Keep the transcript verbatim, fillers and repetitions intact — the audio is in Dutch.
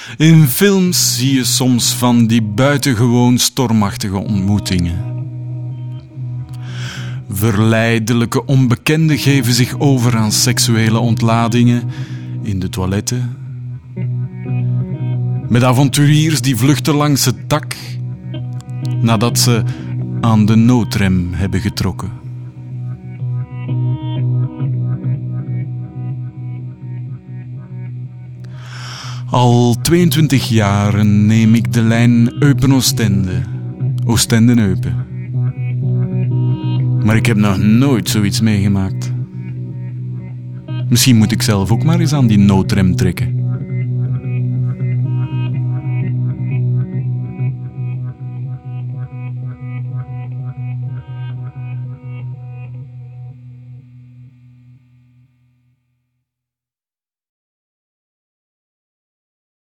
In films zie je soms van die buitengewoon stormachtige ontmoetingen. Verleidelijke onbekenden geven zich over aan seksuele ontladingen in de toiletten. Met avonturiers die vluchten langs het dak nadat ze aan de noodrem hebben getrokken. Al tweeëntwintig jaar neem ik de lijn Eupen-Oostende, Oostende-Eupen. Maar ik heb nog nooit zoiets meegemaakt. Misschien moet ik zelf ook maar eens aan die noodrem trekken.